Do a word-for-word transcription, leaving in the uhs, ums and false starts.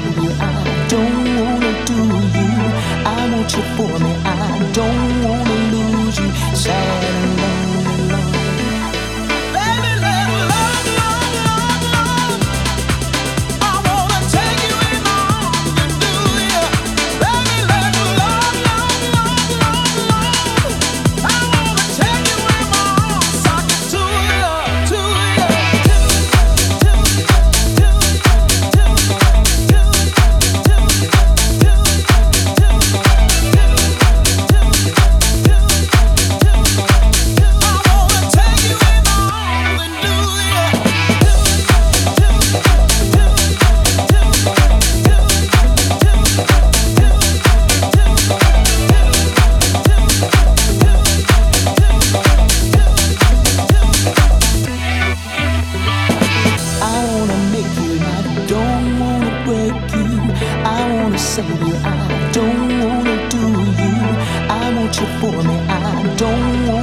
save you. I don't wanna do you. I want you for me. I don't wanna lose you. Sad and lonely, lonely. Baby, let love, love, love, love. I wanna take you in my arms and do you. Baby, let love, love, love, love, love. I wanna take you in my arms, sock it to you, to you. Save you. I don't wanna do you. I want you for me. I don't want